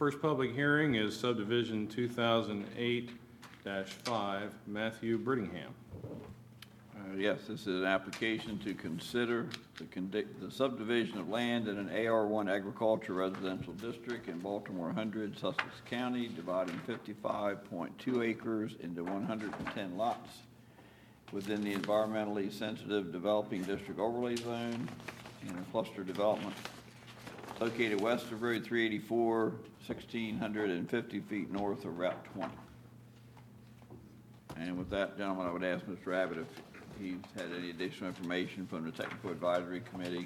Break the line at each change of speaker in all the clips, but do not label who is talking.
First public hearing is subdivision 2008-5, Matthew Brittingham.
Yes, this is an application to consider the subdivision of land in an AR1 agriculture residential district in Baltimore 100, Sussex County, dividing 55.2 acres into 110 lots within the environmentally sensitive developing district overlay zone in a cluster development located west of Road 384, 1,650 feet north of Route 20. And with that, gentlemen, I would ask Mr. Abbott if he's had any additional information from the Technical Advisory Committee.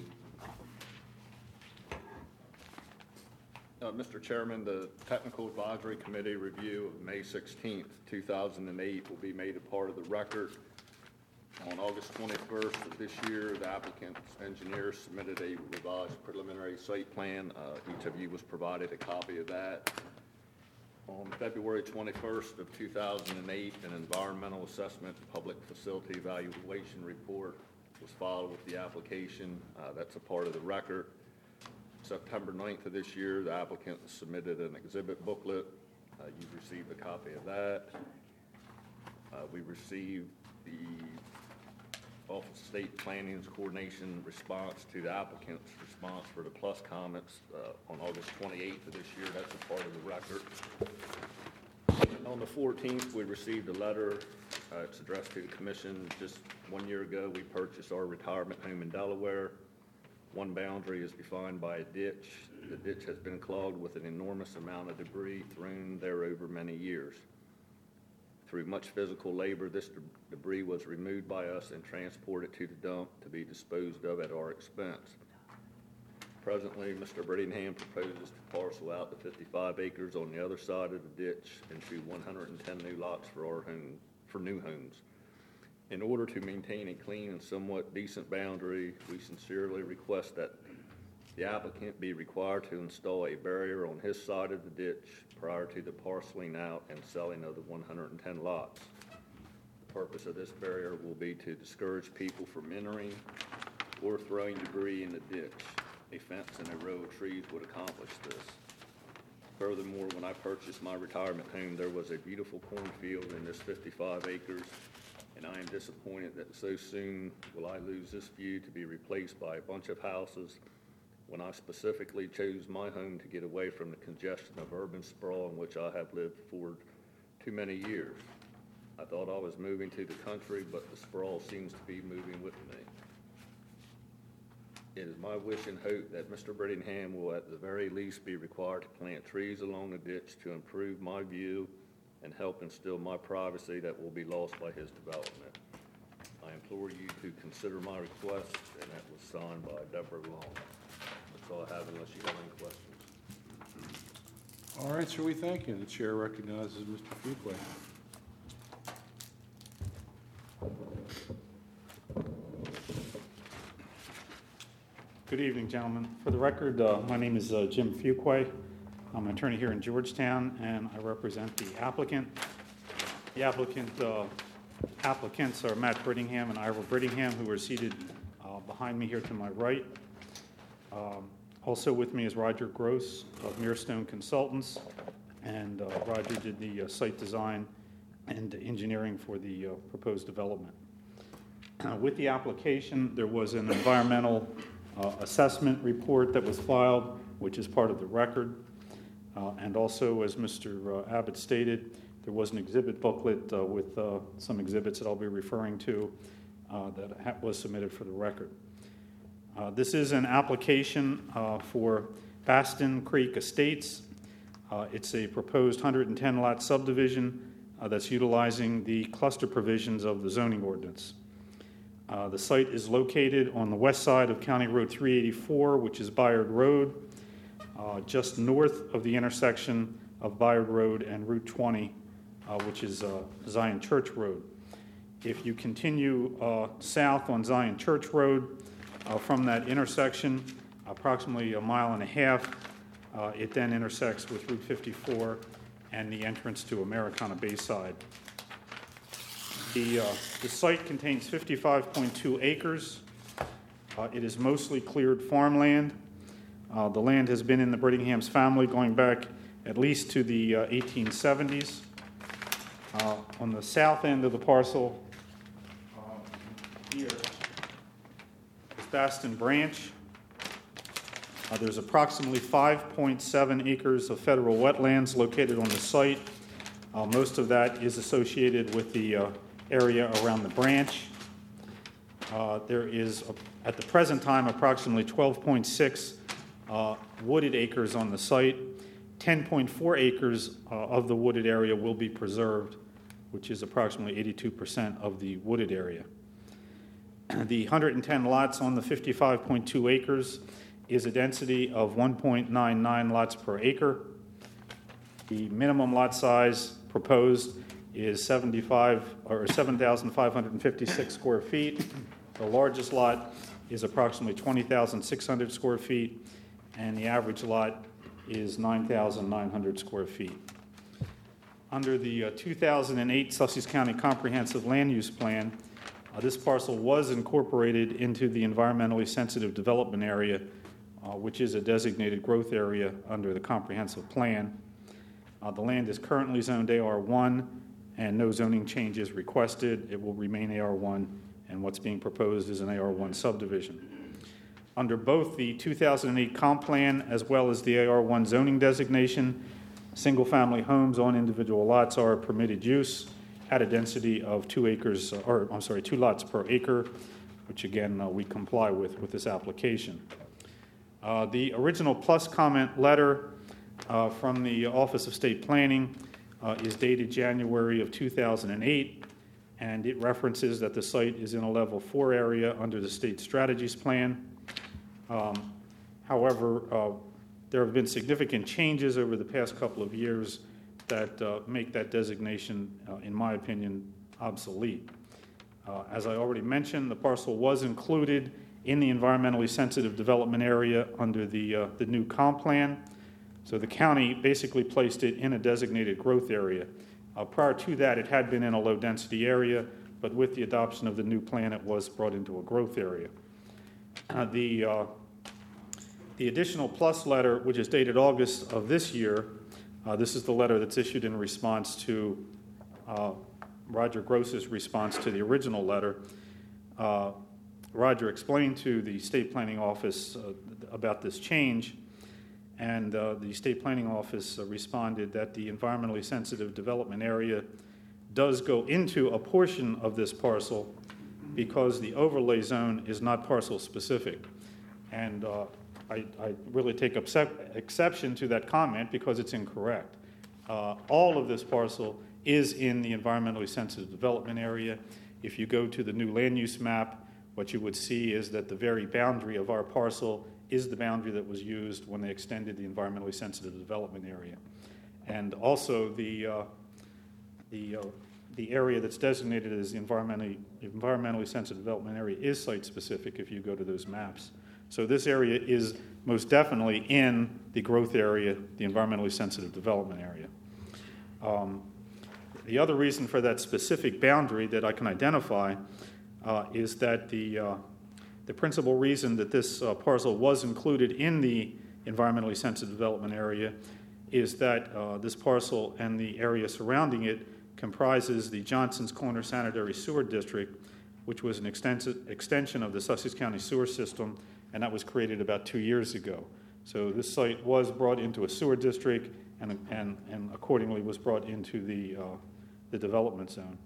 Mr. Chairman, the Technical Advisory Committee review of May 16th, 2008 will be made a part of the record. On August 21st of this year, the applicant's engineer submitted a revised preliminary site plan. Each of you was provided a copy of that. On February 21st of 2008, an environmental assessment public facility evaluation report was filed with the application. That's a part of the record. September 9th of this year, the applicant submitted an exhibit booklet. You've received a copy of that. We received the Office of State Planning's coordination response to the applicant's response for the plus comments on August 28th of this year. That's a part of the record. On the 14th, we received a letter. It's addressed to the commission. Just 1 year ago, we purchased our retirement home in Delaware. One boundary is defined by a ditch. The ditch has been clogged with an enormous amount of debris thrown there over many years. Through much physical labor, this debris was removed by us and transported to the dump to be disposed of at our expense. Presently, Mr. Brittingham proposes to parcel out the 55 acres on the other side of the ditch into 110 new lots for new homes. In order to maintain a clean and somewhat decent boundary, we sincerely request that the applicant be required to install a barrier on his side of the ditch prior to the parceling out and selling of the 110 lots. The purpose of this barrier will be to discourage people from entering or throwing debris in the ditch. A fence and a row of trees would accomplish this. Furthermore, when I purchased my retirement home, there was a beautiful cornfield in this 55 acres, and I am disappointed that so soon will I lose this view to be replaced by a bunch of houses when I specifically chose my home to get away from the congestion of urban sprawl in which I have lived for too many years. I thought I was moving to the country, but the sprawl seems to be moving with me. It is my wish and hope that Mr. Brittingham will at the very least be required to plant trees along the ditch to improve my view and help instill my privacy that will be lost by his development. I implore you to consider my request, and that was signed by Deborah Long. That's all I have unless you have any questions.
All right, sir, we thank you. The chair recognizes Mr. Fuqua.
Good evening, gentlemen. For the record, my name is Jim Fuqua. I'm an attorney here in Georgetown, and I represent the applicant. The applicants are Matt Brittingham and Ira Brittingham, who are seated behind me here to my right. Also with me is Roger Gross of Mirstone Consultants, and Roger did the site design and engineering for the proposed development. With the application, there was an environmental assessment report that was filed, which is part of the record. And also, as Mr. Abbott stated, there was an exhibit booklet with some exhibits that I'll be referring to that was submitted for the record. This is an application for Baston Creek Estates. It's a proposed 110-lot subdivision that's utilizing the cluster provisions of the zoning ordinance. The site is located on the west side of County Road 384, which is Bayard Road, just north of the intersection of Bayard Road and Route 20, which is Zion Church Road. If you continue south on Zion Church Road from that intersection, approximately a mile and a half, it then intersects with Route 54 and the entrance to Americana Bayside. The site contains 55.2 acres. It is mostly cleared farmland. The land has been in the Brittingham's family going back at least to the 1870s. On the south end of the parcel, here is Baston Branch. There's approximately 5.7 acres of federal wetlands located on the site. Most of that is associated with the area around the branch. There is, at the present time, approximately 12.6 wooded acres on the site. 10.4 acres of the wooded area will be preserved, which is approximately 82% of the wooded area. The 110 lots on the 55.2 acres is a density of 1.99 lots per acre. The minimum lot size proposed is 7,556 square feet. The largest lot is approximately 20,600 square feet, and the average lot is 9,900 square feet. Under the 2008 Sussex County Comprehensive Land Use Plan, this parcel was incorporated into the environmentally sensitive development area, which is a designated growth area under the comprehensive plan. The land is currently zoned AR1, and no zoning change is requested. It will remain AR1, and what's being proposed is an AR1 subdivision. Under both the 2008 comp plan as well as the AR1 zoning designation, single-family homes on individual lots are permitted use at a density of 2 lots per acre, which again we comply with this application. The original plus comment letter from the Office of State Planning is dated January of 2008, and it references that the site is in a level 4 area under the state strategies plan. However, there have been significant changes over the past couple of years that make that designation, in my opinion, obsolete. As I already mentioned, the parcel was included in the environmentally sensitive development area under the new comp plan. So the county basically placed it in a designated growth area. Prior to that, it had been in a low-density area, but with the adoption of the new plan, it was brought into a growth area. The additional plus letter, which is dated August of this year, this is the letter that's issued in response to Roger Gross's response to the original letter. Roger explained to the State Planning Office about this change, and the State Planning Office responded that the environmentally sensitive development area does go into a portion of this parcel because the overlay zone is not parcel specific. And I really take exception to that comment because it's incorrect. All of this parcel is in the environmentally sensitive development area. If you go to the new land use map, what you would see is that the very boundary of our parcel is the boundary that was used when they extended the environmentally sensitive development area. And also the area that's designated as the environmentally sensitive development area is site-specific if you go to those maps. So this area is most definitely in the growth area, the environmentally sensitive development area. The other reason for that specific boundary that I can identify is that the principal reason that this parcel was included in the environmentally sensitive development area is that this parcel and the area surrounding it comprises the Johnson's Corner Sanitary Sewer District, which was an extension of the Sussex County sewer system, and that was created about 2 years ago. So this site was brought into a sewer district and accordingly was brought into the development zone.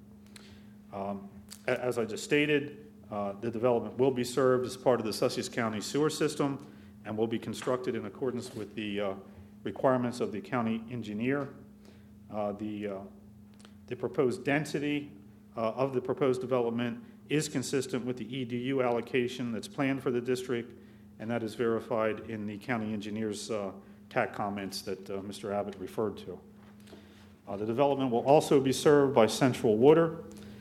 As I just stated, the development will be served as part of the Sussex County sewer system and will be constructed in accordance with the requirements of the county engineer. The proposed density of the proposed development is consistent with the EDU allocation that's planned for the district, and that is verified in the county engineer's TAC comments that Mr. Abbott referred to. The development will also be served by Central Water.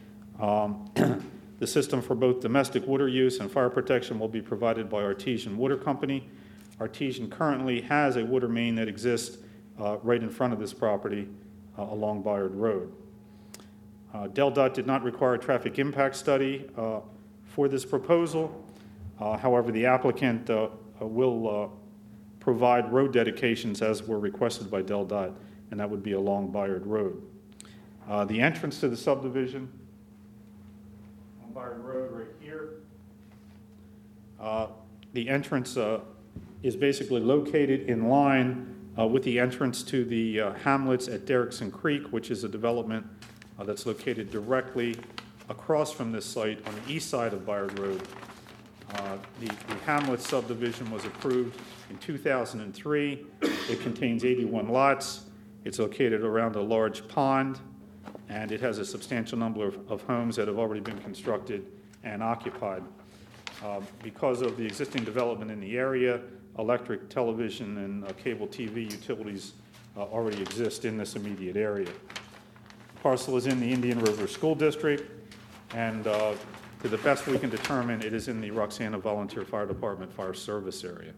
The system for both domestic water use and fire protection will be provided by Artesian Water Company. Artesian currently has a water main that exists right in front of this property along Byard Road. DelDOT did not require a traffic impact study for this proposal. However, the applicant will provide road dedications as were requested by DelDOT, and that would be along Byard Road. The entrance to the subdivision on Byard Road right here. The entrance is basically located in line with the entrance to the hamlets at Derrickson Creek, which is a development that's located directly across from this site on the east side of Byard Road. The Hamlet subdivision was approved in 2003. It contains 81 lots. It's located around a large pond, and it has a substantial number of homes that have already been constructed and occupied. Because of the existing development in the area, electric, television, and cable TV utilities already exist in this immediate area. Parcel is in the Indian River School District, and to the best we can determine, it is in the Roxana Volunteer Fire Department Fire Service area.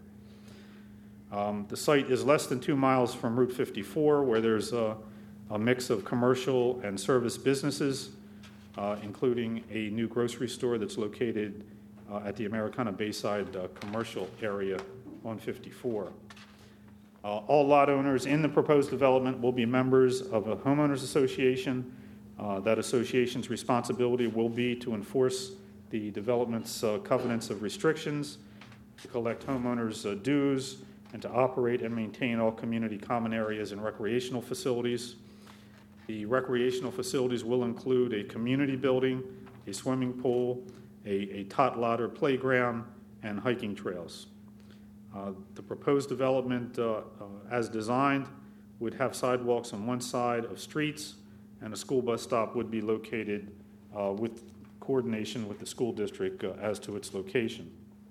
The site is less than 2 miles from Route 54, where there's a mix of commercial and service businesses, including a new grocery store that's located at the Americana Bayside commercial area on 54. All lot owners in the proposed development will be members of a homeowners association. That association's responsibility will be to enforce the development's covenants of restrictions, to collect homeowners' dues, and to operate and maintain all community common areas and recreational facilities. The recreational facilities will include a community building, a swimming pool, a tot lot or playground, and hiking trails. The proposed development, as designed, would have sidewalks on one side of streets, and a school bus stop would be located with coordination with the school district as to its location.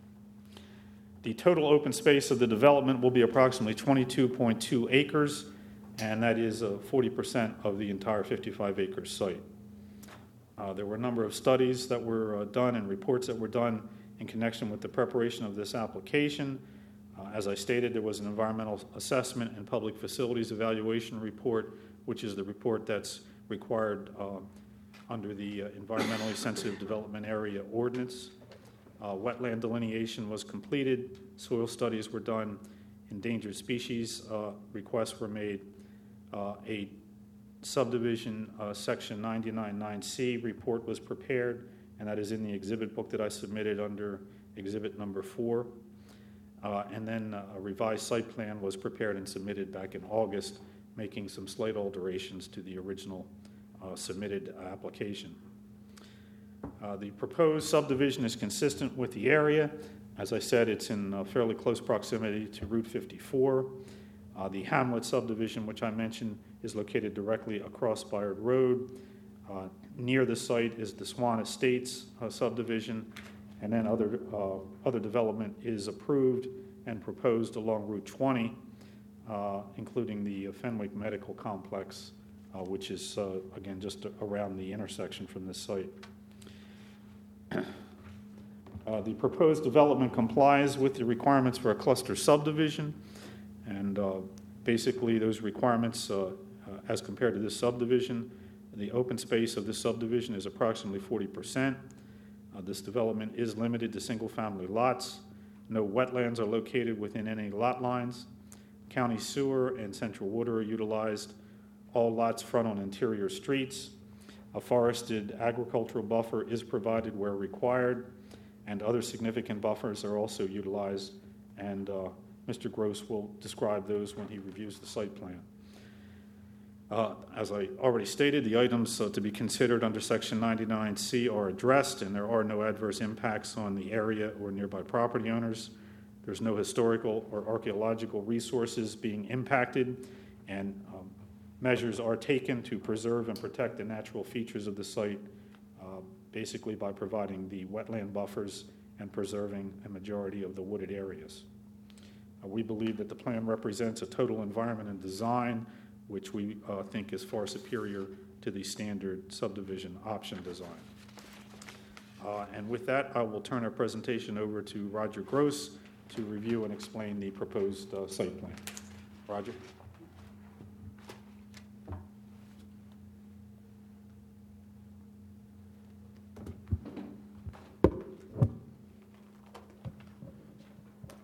The total open space of the development will be approximately 22.2 acres, and that is 40% of the entire 55-acre site. There were a number of studies that were done and reports that were done in connection with the preparation of this application. As I stated, there was an environmental assessment and public facilities evaluation report, which is the report that's required under the Environmentally Sensitive Development Area Ordinance. Wetland delineation was completed, soil studies were done, endangered species requests were made. A subdivision section 99.9C report was prepared, and that is in the exhibit book that I submitted under exhibit number 4. And then a revised site plan was prepared and submitted back in August, making some slight alterations to the original submitted application. The proposed subdivision is consistent with the area. As I said, it's in fairly close proximity to Route 54. The Hamlet subdivision, which I mentioned, is located directly across Byard Road. Near the site is the Swan Estates subdivision, and then other development is approved and proposed along Route 20, including the Fenwick Medical Complex, which is, again, just around the intersection from this site. The proposed development complies with the requirements for a cluster subdivision, and basically those requirements, as compared to this subdivision, the open space of this subdivision is approximately 40%. This development is limited to single-family lots. No wetlands are located within any lot lines. County sewer and central water are utilized. All lots front on interior streets. A forested agricultural buffer is provided where required, and other significant buffers are also utilized, and Mr. Gross will describe those when he reviews the site plan. As I already stated, the items to be considered under Section 99C are addressed, and there are no adverse impacts on the area or nearby property owners. There's no historical or archaeological resources being impacted, and measures are taken to preserve and protect the natural features of the site, basically by providing the wetland buffers and preserving a majority of the wooded areas. We believe that the plan represents a total environment and design which we think is far superior to the standard subdivision option design. And with that, I will turn our presentation over to Roger Gross to review and explain the proposed site plan. Roger?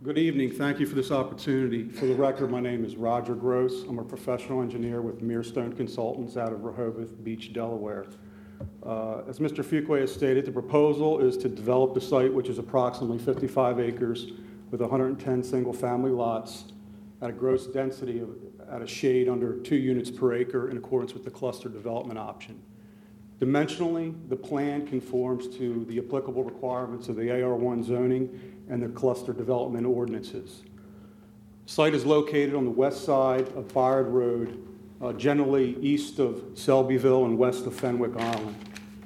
Good evening. Thank you for this opportunity. For the record, my name is Roger Gross. I'm a professional engineer with Mirstone Consultants out of Rehoboth Beach, Delaware. As Mr. Fuqua has stated, the proposal is to develop the site, which is approximately 55 acres with 110 single-family lots at a gross density of at a shade under 2 units per acre in accordance with the cluster development option. Dimensionally, the plan conforms to the applicable requirements of the AR1 zoning and the cluster development ordinances. The site is located on the west side of Byard Road, generally east of Selbyville and west of Fenwick Island.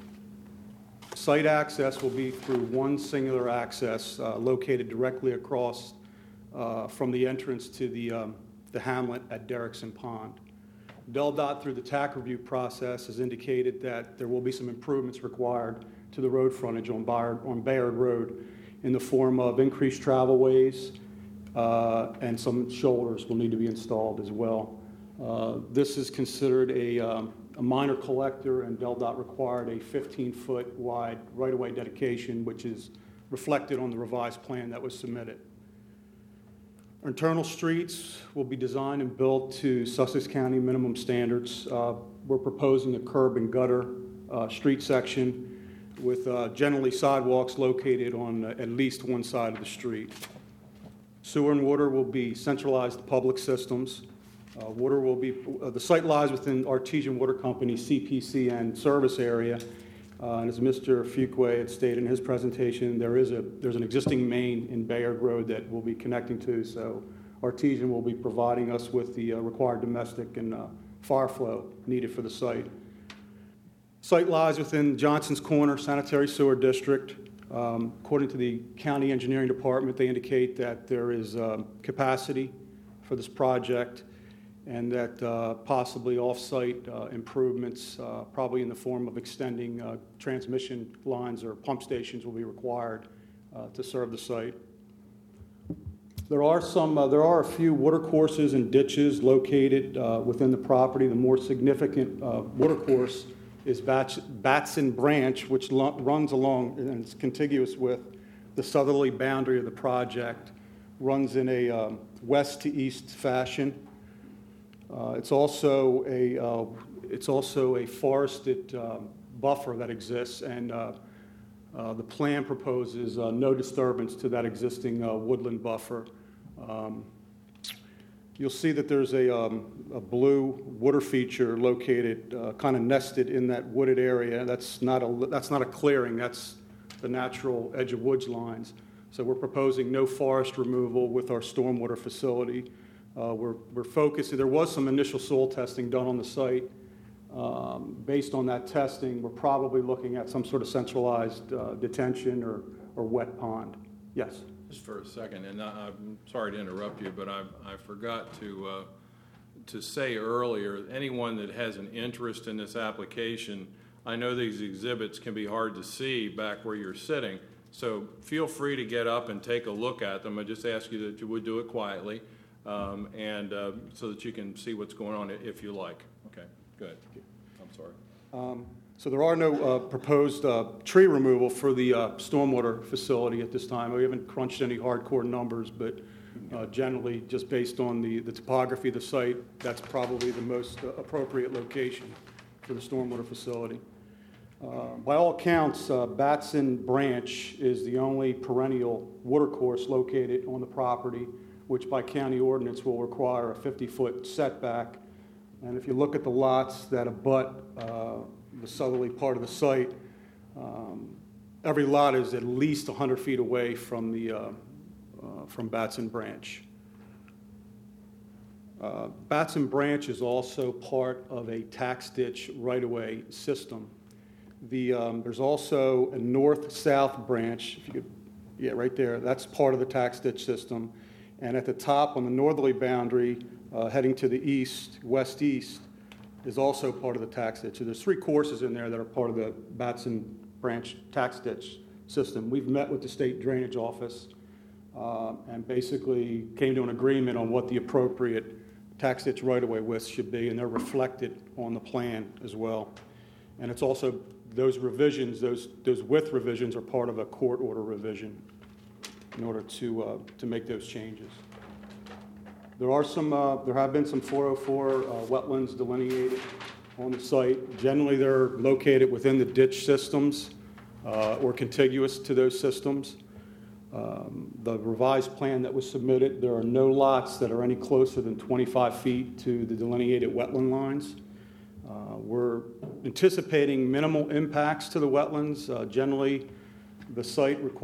Site access will be through one singular access located directly across from the entrance to the hamlet at Derrickson Pond. DelDOT, through the TAC review process, has indicated that there will be some improvements required to the road frontage on Bayard Road in the form of increased travel ways and some shoulders will need to be installed as well. This is considered a minor collector, and DelDOT required a 15-foot wide right-of-way dedication, which is reflected on the revised plan that was submitted. Our internal streets will be designed and built to Sussex County minimum standards. We're proposing a curb and gutter street section with generally sidewalks located on at least one side of the street. Sewer and water will be centralized public systems. Water will be, the site lies within Artesian Water Company CPCN service area. And as Mr. Fuqua had stated in his presentation, there's an existing main in Bayard Road that we'll be connecting to, so Artesian will be providing us with the required domestic and fire flow needed for the site. Site lies within Johnson's Corner Sanitary Sewer District. According to the County Engineering Department, they indicate that there is capacity for this project and that possibly off-site improvements, probably in the form of extending transmission lines or pump stations, will be required to serve the site. There are a few water courses and ditches located within the property. The more significant water course is Batson Branch, which runs along and is contiguous with the southerly boundary of the project, runs in a west to east fashion. It's also a forested buffer that exists, and the plan proposes no disturbance to that existing woodland buffer. You'll see that there's a blue water feature located, kind of nested in that wooded area. That's not a clearing. That's the natural edge of woods lines. So we're proposing no forest removal with our stormwater facility. We're focusing. There was some initial soil testing done on the site. Based on that testing, we're probably looking at some sort of centralized detention or wet pond. Yes.
Just for a second, and I'm sorry to interrupt you, but I forgot to say earlier, anyone that has an interest in this application, I know these exhibits can be hard to see back where you're sitting, so feel free to get up and take a look at them. I just ask you that you would do it quietly, and so that you can see what's going on if you like. Okay, good. I'm sorry.
So there are no proposed tree removal for the stormwater facility at this time. We haven't crunched any hardcore numbers, but generally, just based on the topography of the site, that's probably the most appropriate location for the stormwater facility. By all accounts, Batson Branch is the only perennial watercourse located on the property, which by county ordinance will require a 50-foot setback. And if you look at the lots that abut the southerly part of the site, every lot is at least 100 feet away from Batson Branch. Batson Branch is also part of a tax ditch right-of-way system. There's also a north-south branch, if you could, yeah, right there. That's part of the tax ditch system. And at the top on the northerly boundary, heading to the east, west-east, is also part of the tax ditch. So there's 3 courses in there that are part of the Batson Branch tax ditch system. We've met with the state drainage office and basically came to an agreement on what the appropriate tax ditch right-of-way widths should be, and they're reflected on the plan as well. And it's also, those revisions, those width revisions are part of a court order revision. in order to make those changes. There have been some 404 wetlands delineated on the site. Generally, they're located within the ditch systems or contiguous to those systems. The revised plan that was submitted, there are no lots that are any closer than 25 feet to the delineated wetland lines. We're anticipating minimal impacts to the wetlands. Generally, the site will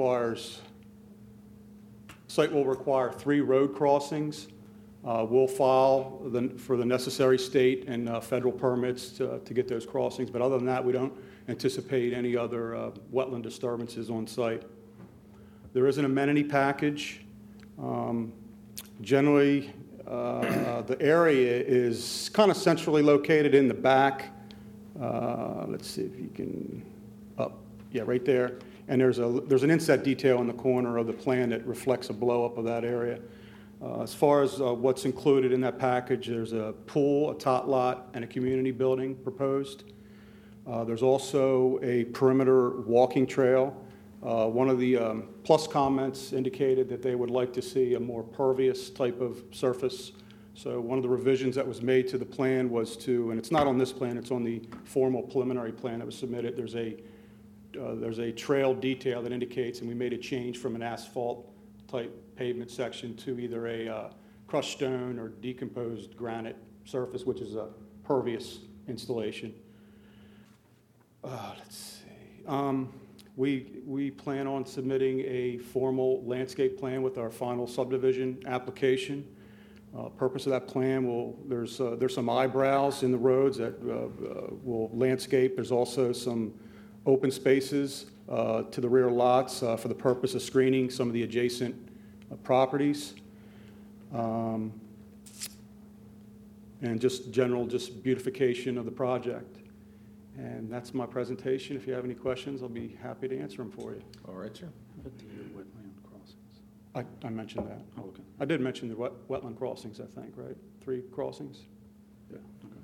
require 3 road crossings. We'll file for the necessary state and federal permits to get those crossings, but other than that, we don't anticipate any other wetland disturbances on site. There is an amenity package. Generally, the area is kind of centrally located in the back. Let's see if you can, right there. And there's an inset detail in the corner of the plan that reflects a blow-up of that area. As far as what's included in that package, there's a pool, a tot lot, and a community building proposed. There's also a perimeter walking trail. One of the plus comments indicated that they would like to see a more pervious type of surface. So one of the revisions that was made to the plan was to, and it's not on this plan, it's on the formal preliminary plan that was submitted. There's a trail detail that indicates, and we made a change from an asphalt type pavement section to either a crushed stone or decomposed granite surface, which is a pervious installation. Let's see. We plan on submitting a formal landscape plan with our final subdivision application. Purpose of that plan there's some eyebrows in the roads that will landscape. There's also some open spaces to the rear lots for the purpose of screening some of the adjacent properties. And just beautification of the project. And that's my presentation. If you have any questions, I'll be happy to answer them for you.
All right, sir.
But the wetland crossings.
I mentioned that.
Oh, okay.
I did mention the wetland crossings, I think, right? 3 crossings?
Yeah,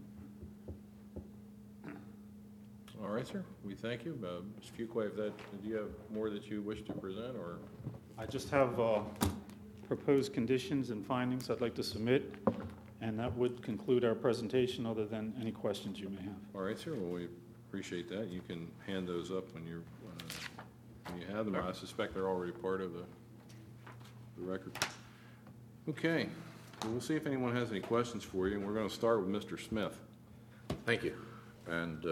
okay.
All right, sir. We thank you. Mr. Fuqua, do you have more that you wish to present, or?
I just have proposed conditions and findings I'd like to submit, and that would conclude our presentation other than any questions you may have.
All right, sir. Well, we appreciate that. You can hand those up when you have them. I suspect they're already part of the record. Okay. Well, we'll see if anyone has any questions for you, and we're going to start with Mr. Smith.
Thank you. And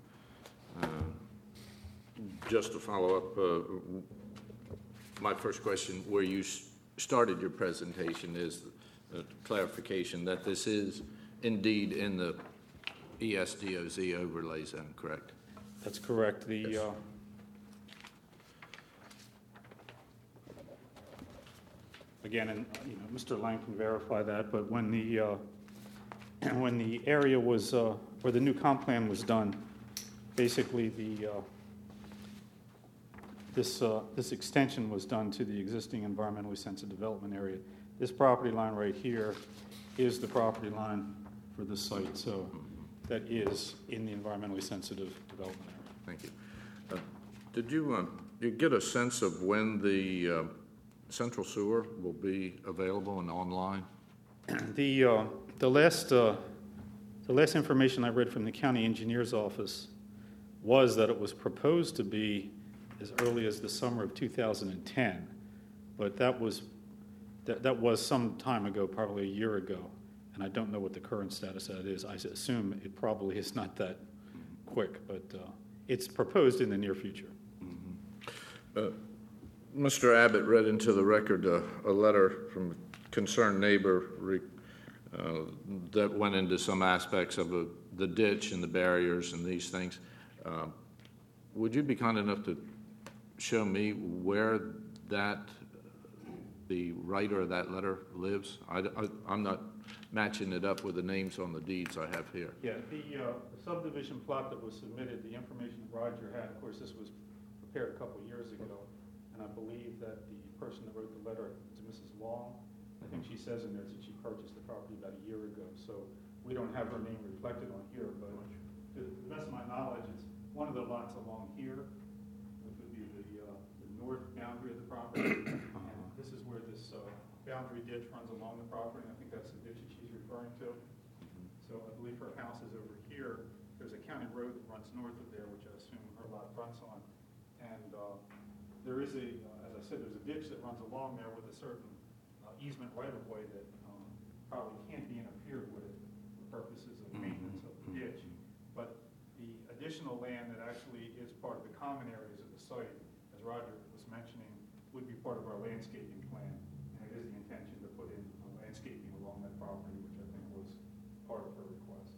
just to follow up, my first question, where you started your presentation, is clarification that this is indeed in the ESDOZ overlay zone, correct?
That's correct. Again, and Mr. Lang can verify that, but when the area was, or the new comp plan was done, basically this extension was done to the existing environmentally sensitive development area. This property line right here is the property line for this site, so that is in the environmentally sensitive development area.
Thank you. Did you get a sense of when the central sewer will be available and online?
The last information I read from the county engineer's office was that it was proposed to be as early as the summer of 2010, but that was some time ago, probably a year ago, and I don't know what the current status of that is. I assume it probably is not that quick, but it's proposed in the near future.
Mr. Abbott read into the record a letter from a concerned neighbor that went into some aspects of the ditch and the barriers and these things. Would you be kind enough to show me where the writer of that letter lives? I'm not matching it up with the names on the deeds I have here.
Yeah, the subdivision plot that was submitted, the information Roger had, of course, this was prepared a couple of years ago, and I believe that the person that wrote the letter is Mrs. Long. I think she says in there that she purchased the property about a year ago, so we don't have her name reflected on here, but to the best of my knowledge, it's one of the lots along here, which would be the north boundary of the property, and This is where this boundary ditch runs along the property, and I think that's the ditch that she's referring to. So I believe her house is over here. There's a county road that runs north of there, which I assume her lot fronts on. And there is as I said, there's a ditch that runs along there with a certain easement right-of-way that probably can't be interfered with for purposes of maintenance of the ditch. But the additional land that actually is part of the common areas of the site, as Roger was mentioning, would be part of our landscaping plan. And it is the intention to put in landscaping along that property, which I think was part of her request.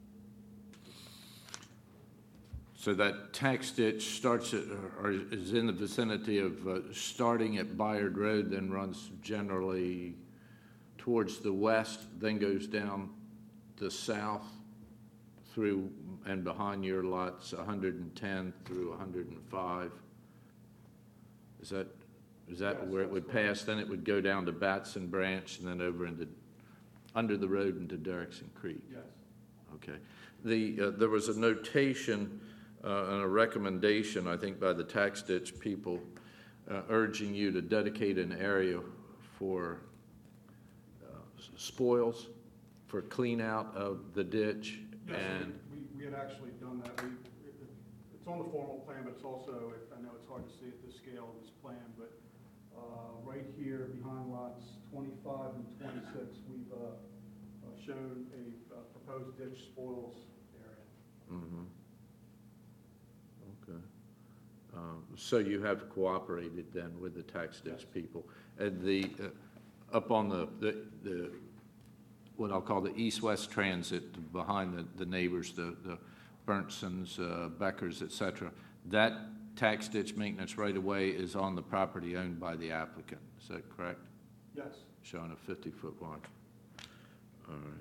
So that tax ditch starts at, or is in the vicinity of starting at Bayard Road, then runs generally towards the west, then goes down the south through and behind your lots 110 through 105. Is that
Yes,
where it would
that's correct.
pass? Then it would go down to Batson Branch and then over into under the road into Derrickson Creek.
Yes.
Okay. There was a notation and a recommendation, I think, by the tax ditch people urging you to dedicate an area for spoils, for clean out of the ditch.
Yes,
And
we had actually done that. It's on the formal plan, but it's also, I know it's hard to see at this scale of this plan, but right here behind lots 25 and 26, we've shown a proposed ditch spoils area.
mhm. Okay. So you have cooperated then with the tax ditch
Yes.
people. And up on the what I'll call the east-west transit behind the neighbors, the Berntsons, Beckers, et cetera, that tax ditch maintenance right away is on the property owned by the applicant. Is that correct?
Yes.
Showing a 50-foot line. All right.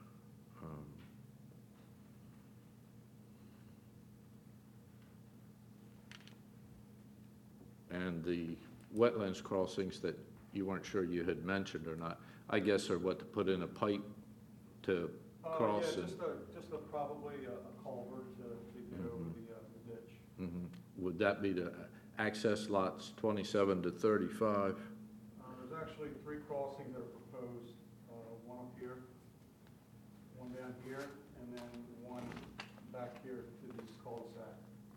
And the wetlands crossings that you weren't sure you had mentioned or not, I guess are what, to put in a pipe to cross?
Yeah,
and-
just probably a culvert to get over the ditch.
Mhm. Would that be to access lots 27 to 35?
There's actually 3 crossings that are proposed, one up here, one down here, and then one back here to this cul-de-sac.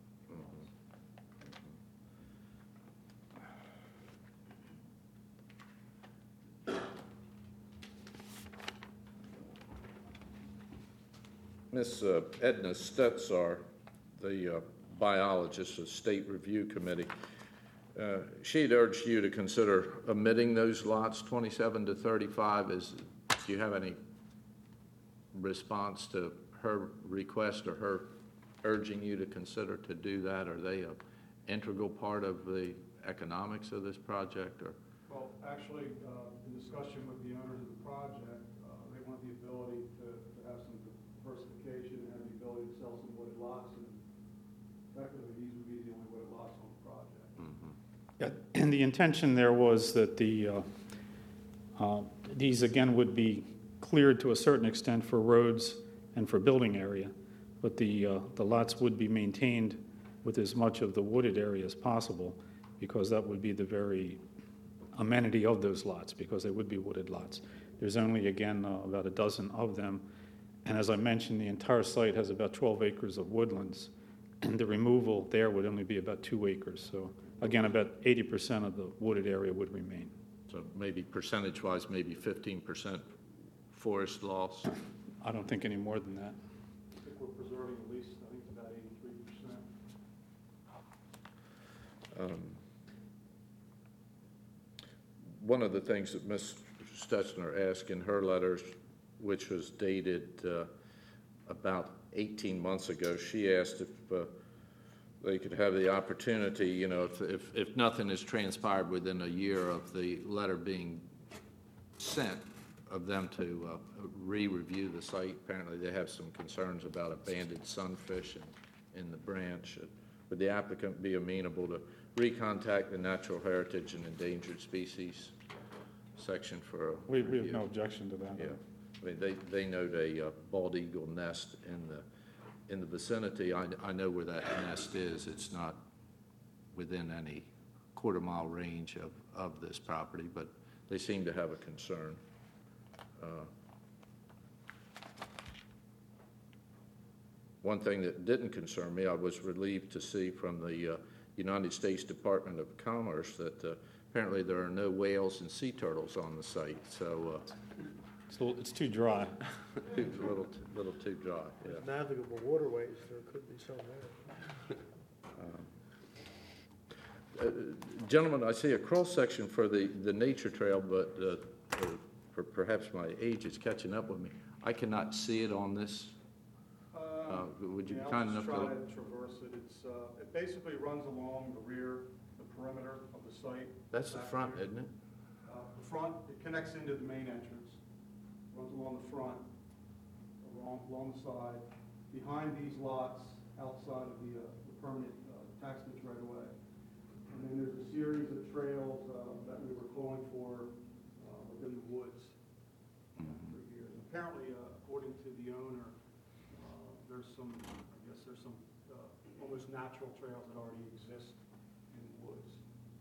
Miss Edna Stetzar, the biologist of State Review Committee, she had urged you to consider omitting those lots 27 to 35. Do you have any response to her request or her urging you to consider to do that? Are they an integral part of the economics of this project? Or
Well, actually, in discussion with the owners of the project, they want the ability to have some diversification and have the ability to sell some wooded lots, and effectively, these would be the only wooded lots on the project.
Yeah, and the intention there was that these again would be cleared to a certain extent for roads and for building area, but the lots would be maintained with as much of the wooded area as possible, because that would be the very amenity of those lots, because they would be wooded lots. There's only, again, about a dozen of them, and as I mentioned, the entire site has about 12 acres of woodlands, and the removal there would only be about 2 acres. So again, about 80% of the wooded area would remain.
so maybe percentage-wise, maybe 15% forest loss?
I don't think any more than that.
I think we're preserving at least, I think it's about 83%.
One of the things that Ms. Stetzner asked in her letters, which was dated about 18 months ago, she asked if they could have the opportunity, you know, if nothing has transpired within a year of the letter being sent, of them to re-review the site. Apparently they have some concerns about abandoned sunfish in the branch. Would the applicant be amenable to recontact the Natural Heritage and Endangered Species section for a
We have
review?
no objection to that.
Yeah, I mean, they note a bald eagle nest in the vicinity. I know where that nest is. It's not within any quarter-mile range of this property, but they seem to have a concern. One thing that didn't concern me, I was relieved to see from the United States Department of Commerce that apparently there are no whales and sea turtles on the site, so
It's too dry.
it's a little too dry, yeah.
Navigable waterways, there could be some there.
Gentlemen, I see a cross-section for the nature trail, but for perhaps my age is catching up with me. I cannot see it on this. Would you be kind enough to?
I'll just try to traverse it. It basically runs along the rear, the perimeter of the site.
That's the front, isn't it?
The front, it connects into the main entrance, runs along the front, along the side, behind these lots, outside of the permanent tax ditch right away. And then there's a series of trails that we were calling for within the woods for years. Apparently, according to the owner, there's some almost natural trails that already exist in the woods.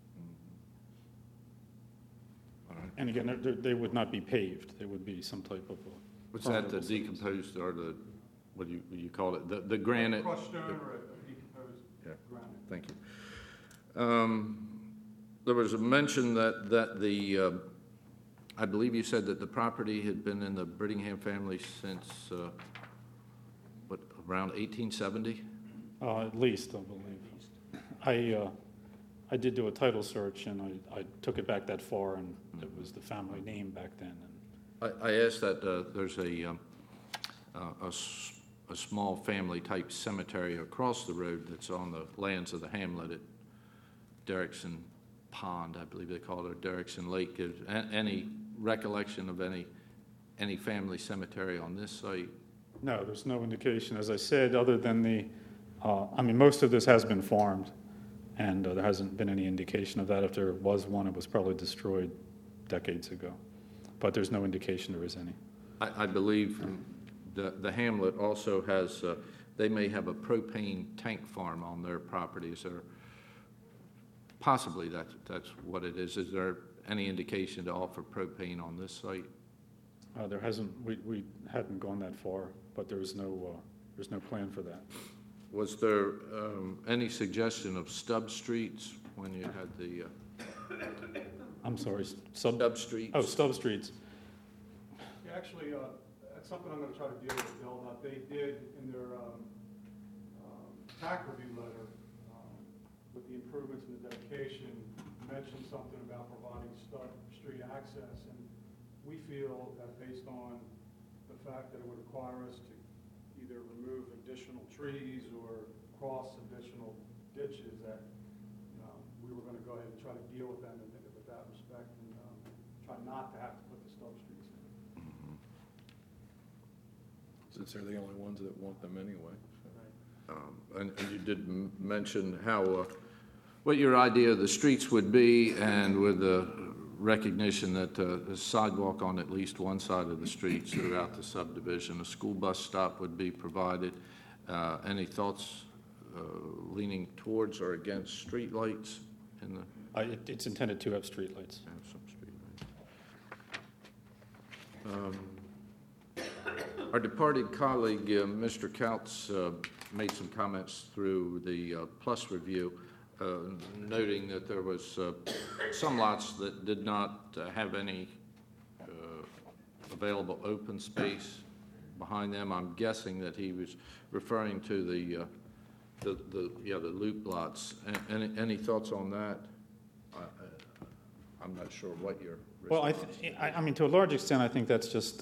And again, they would not be paved. They would be some type of.
What's that, the decomposed, or the, what do you call it, the granite?
Crushed stone or a decomposed
Yeah.
granite.
Thank you. There was a mention that the, I believe you said that the property had been in the Brittingham family since, around 1870?
At least, I believe. I did do a title search, and I took it back that far, and it was the family name back then. And
I asked that there's a small family-type cemetery across the road that's on the lands of the hamlet at Derrickson Pond, I believe they call it, or Derrickson Lake. Is any recollection of any family cemetery on this site?
no, there's no indication, as I said, other than most of this has been farmed, and there hasn't been any indication of that. If there was one, it was probably destroyed decades ago. But there's no indication there is any.
I believe the hamlet also has, they may have a propane tank farm on their properties, or possibly that's what it is. Is there any indication to offer propane on this site?
There hasn't. We hadn't gone that far, but there's no plan for that.
Was there any suggestion of stub streets when you had the
I'm sorry,
stub streets?
Oh, stub streets.
Yeah, actually, that's something I'm going to try to deal with DelDOT. They did in their TAC review letter with the improvements in the dedication mentioned something about providing stub street access, and we feel that based on the fact that it would require us to either remove additional trees or cross additional ditches, that we were going to go ahead and try to deal with them with that respect, and try not to have to put the stub streets in.
Since they're the only ones that want them anyway.
And you did mention how, what your idea of the streets would be, and with the recognition that the sidewalk on at least one side of the streets throughout the subdivision, a school bus stop would be provided. Any thoughts leaning towards or against streetlights in the?
It's intended to have streetlights.
Have some streetlights. Our departed colleague, Mr. Couts, made some comments through the PLUS review, noting that there was some lots that did not have any available open space behind them. I'm guessing that he was referring to the loop lots. Any thoughts on that? I'm not sure what your
Well, I mean, to a large extent, I think that's just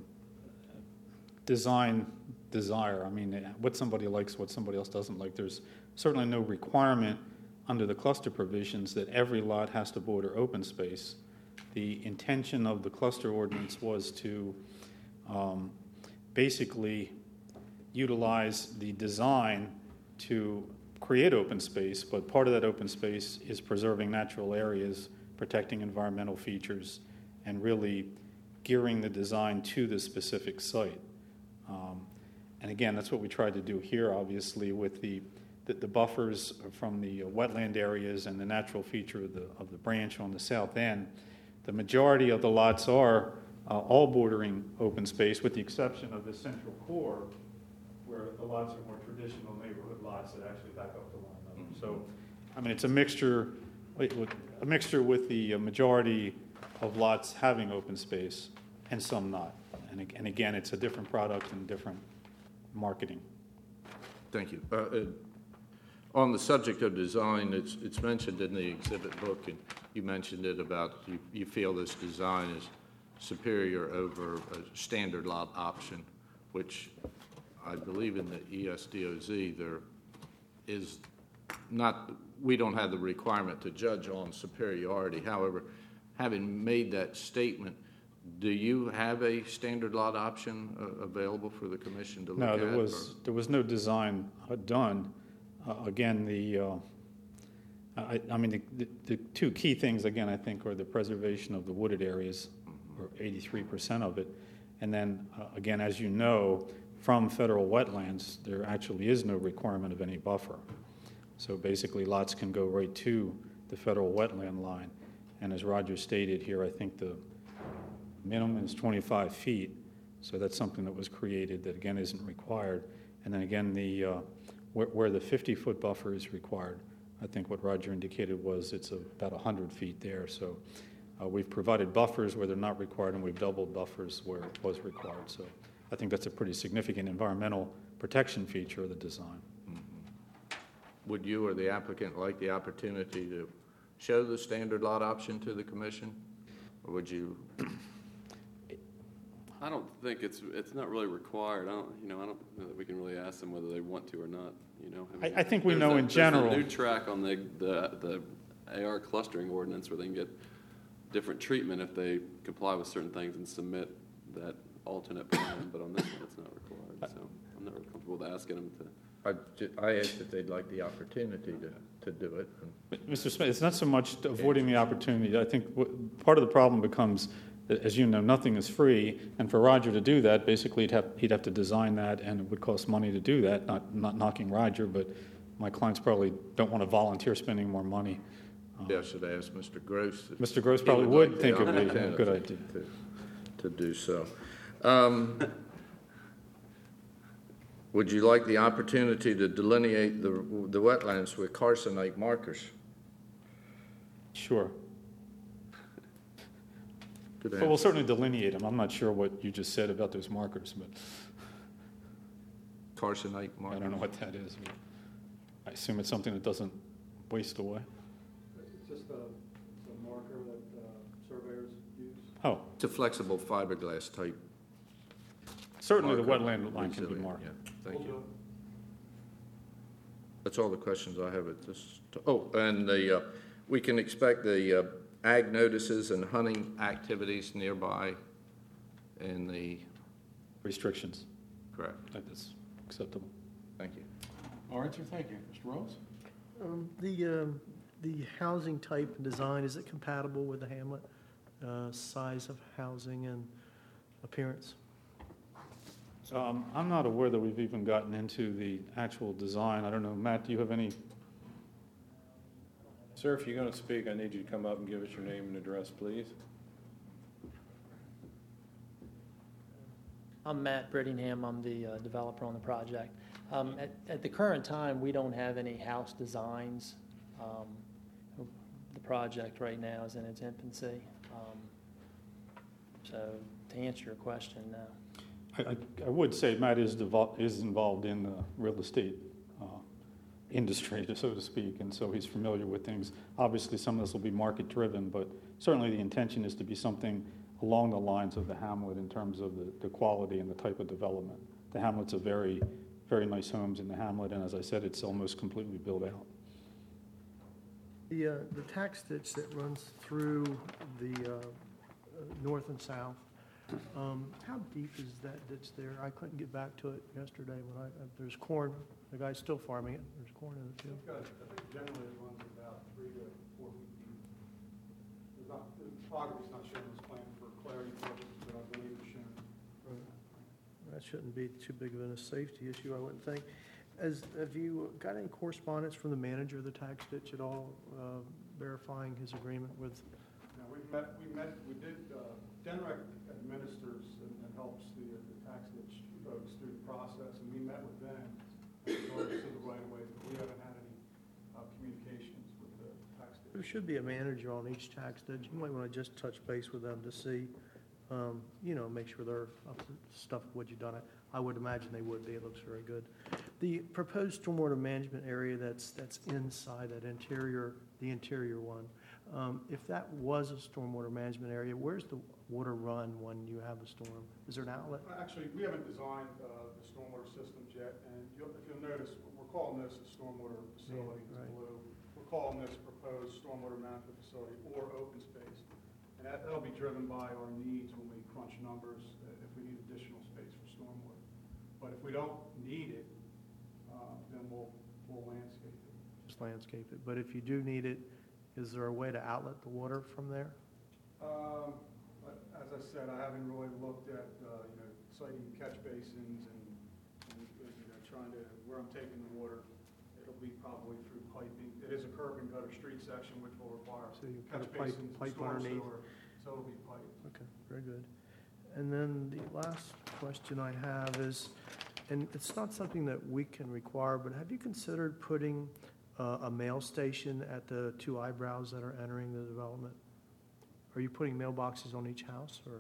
design desire. I mean, what somebody likes, what somebody else doesn't like. There's certainly no requirement under the cluster provisions that every lot has to border open space. The intention of the cluster ordinance was to basically utilize the design to create open space, but part of that open space is preserving natural areas, protecting environmental features, and really gearing the design to the specific site. And again, that's what we tried to do here, obviously, with the the buffers from the wetland areas and the natural feature of the branch on the south end, the majority of the lots are all bordering open space, with the exception of the central core, where the lots are more traditional neighborhood lots that actually back up to one another. So, I mean, it's a mixture with the majority of lots having open space and some not. And again, it's a different product and different marketing.
Thank you. On the subject of design, it's mentioned in the exhibit book, and you mentioned it about you feel this design is superior over a standard lot option, which I believe in the ESDOZ there is not, we don't have the requirement to judge on superiority. However, having made that statement, do you have a standard lot option available for the commission to look at?
No, there was no design done. Again, the two key things, again, I think, are the preservation of the wooded areas, or 83% of it. And then, again, as you know, from federal wetlands, there actually is no requirement of any buffer. So basically, lots can go right to the federal wetland line. And as Roger stated here, I think the minimum is 25 feet. So that's something that was created that, again, isn't required. And then again, where the 50-foot buffer is required, I think what Roger indicated was it's about 100 feet there. So we've provided buffers where they're not required, and we've doubled buffers where it was required. So I think that's a pretty significant environmental protection feature of the design.
Would you or the applicant like the opportunity to show the standard lot option to the commission? Or would you?
I don't think it's not really required. I don't know that we can really ask them whether they want to or not.
I think we know in general.
There's a new track on the AR clustering ordinance where they can get different treatment if they comply with certain things and submit that alternate plan. But on this one, it's not required. So I'm not really comfortable with asking them to.
I asked if they'd like the opportunity to do it.
Mr. Smith, it's not so much avoiding the opportunity. I think part of the problem becomes, as you know, nothing is free, and for Roger to do that, basically he'd have to design that, and it would cost money to do that. Not knocking Roger, but my clients probably don't want to volunteer spending more money.
Yeah, I should ask Mr. Gross.
Mr. Gross probably would think it would be a good idea
to do so. Would you like the opportunity to delineate the wetlands with carcinite markers?
Sure.
Good
But we'll certainly delineate them. I'm not sure what you just said about those markers, but
carcinite markers.
I don't know what that is. But I assume it's something that doesn't waste away.
It's just a marker that surveyors use.
Oh,
It's a flexible fiberglass type.
certainly the
marker.
wetland line can be
Easily,
marked.
yeah. Thank you. That's all the questions I have at this. And we can expect the ag notices and hunting activities nearby in the.
Restrictions.
Correct.
That's acceptable.
Thank you.
All right, sir, thank you. Mr. Rose?
The housing type and design, is it compatible with the hamlet? Size of housing and appearance?
I'm not aware that we've even gotten into the actual design. I don't know. Matt, do you have any?
Sir, if you're going to speak, I need you to come up and give us your name and address, please.
I'm Matt Brittingham. I'm the developer on the project. At the current time, we don't have any house designs. The project right now is in its infancy. So to answer your question, no.
I would say Matt is involved in the real estate industry, so to speak, and so he's familiar with things. Obviously, some of this will be market-driven, but certainly the intention is to be something along the lines of the hamlet in terms of the quality and the type of development. The hamlet's a very, very nice homes in the hamlet, and as I said, it's almost completely built out.
The tax ditch that runs through the north and south, how deep is that ditch there? I couldn't get back to it yesterday when there's corn. The guy's still farming it. There's corn in the field.
I think generally it runs about 3 to 4 feet deep. The topography's not shown on this plan for clarity purposes, but I believe it's shown.
That shouldn't be too big of a safety issue, I wouldn't think. Have you got any correspondence from the manager of the tax ditch at all, verifying his agreement with?
Now, we did, Denrec administers and helps the tax ditch folks through the process, and we met with them in regards to the right of way, but we haven't had any communications with the tax ditch.
There should be a manager on each tax ditch. You might want to just touch base with them to see, make sure they're up to stuff with what you've done. I would imagine they would be. It looks very good. The proposed stormwater management area that's inside that the interior one, if that was a stormwater management area, where's the water run when you have a storm? Is there an outlet?
Actually, we haven't designed the stormwater systems yet, and if you'll notice, we're calling this a stormwater facility,
Yeah, right.
it's blue. We're calling this proposed stormwater management facility or open space. And that'll be driven by our needs when we crunch numbers, if we need additional space for stormwater. But if we don't need it, then we'll landscape it.
Just landscape it. But if you do need it, is there a way to outlet the water from there?
But as I said, I haven't really looked at, siting catch basins and trying to, where I'm taking the water. It'll be probably through piping. It is a curb and gutter street section, which will require
So you put
catch
a pipe
basins,
pipe
storm
underneath?
sewer, so it'll be piped.
Okay, very good. And then the last question I have is, and it's not something that we can require, but have you considered putting a mail station at the two eyebrows that are entering the development? Are you putting mailboxes on each house, or?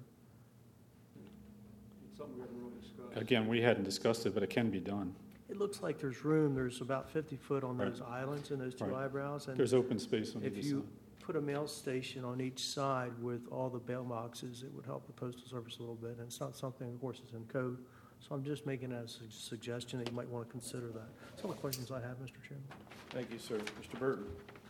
It's something we haven't really discussed.
Again, we hadn't discussed it, but it can be done.
It looks like there's room. There's about 50 foot on
Right.
those islands and those two
Right.
eyebrows. And
There's open space on either
if you
side.
put a mail station on each side with all the mailboxes, it would help the postal service a little bit. And it's not something, of course, is in code. So I'm just making a suggestion that you might want to consider that. That's all the questions I have, Mr. Chairman.
Thank you, sir. Mr. Burton?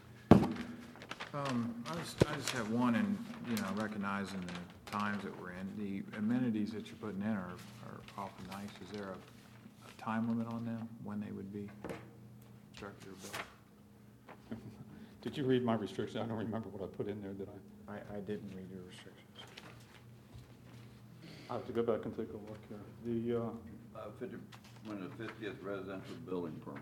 I just have one, and, recognizing the times that we're in, the amenities that you're putting in are awful nice. Is there a time limit on them, when they would be constructed or built?
Did you read my restriction? I don't remember what I put in there, did I?
I didn't read your restrictions.
I have to go back and take a look here.
When the 50th residential building permit.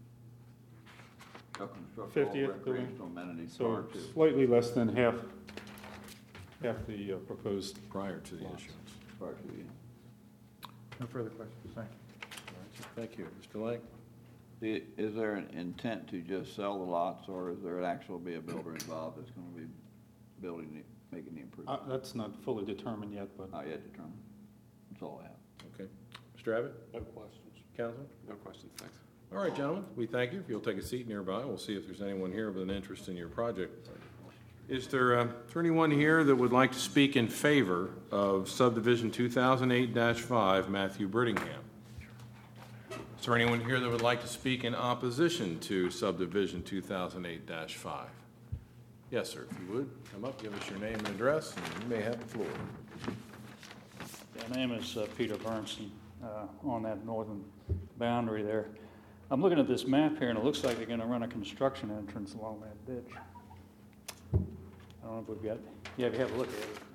Shall construct all
50th building.
recreational amenities
So
prior to.
slightly less than half the proposed.
Prior to the
Lots.
issuance.
Prior to the.
No further questions, thank you.
Thank you. Mr. Lang?
Is there an intent to just sell the lots, or is there an actual be a builder involved that's going to be making the improvement?
That's not fully determined yet, but
Not yet determined. That's all I have.
Okay. Mr. Abbott?
No questions.
Councilman?
No questions, thanks.
All right, gentlemen, we thank you. If you'll take a seat nearby, we'll see if there's anyone here with an interest in your project. Is there anyone here that would like to speak in favor of subdivision 2008-5 Matthew Brittingham? Is there anyone here that would like to speak in opposition to subdivision 2008-5? Yes, sir, if you would, come up, give us your name and address, and you may have the floor.
My name is Peter Bernstein, on that northern boundary there. I'm looking at this map here, and it looks like they're going to run a construction entrance along that ditch. I don't know if we've got, yeah, we have a look at it.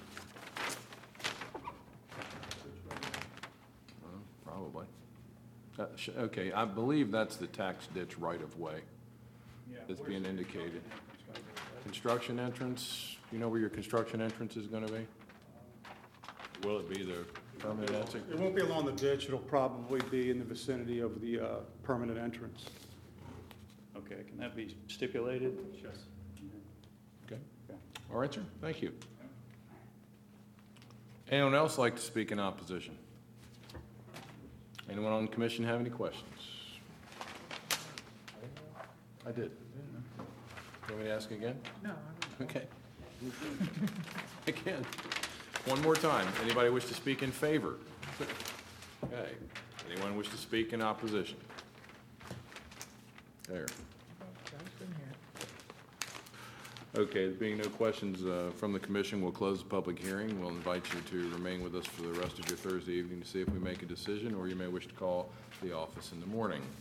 Probably. Okay, I believe that's the tax ditch right-of-way that's being indicated. Construction entrance, you know where your construction entrance is going to be? Will it be the permanent exit?
It won't be along the ditch. It'll probably be in the vicinity of the permanent entrance.
Okay, can that be stipulated?
Yes.
Okay. All right, sir. Thank you. Anyone else like to speak in opposition? Anyone on the commission have any questions? I did. You want me to ask again?
No,
Okay. Again, one more time. Anybody wish to speak in favor? Okay. Anyone wish to speak in opposition? There. Okay, there being no questions from the commission, we'll close the public hearing. We'll invite you to remain with us for the rest of your Thursday evening to see if we make a decision, or you may wish to call the office in the morning.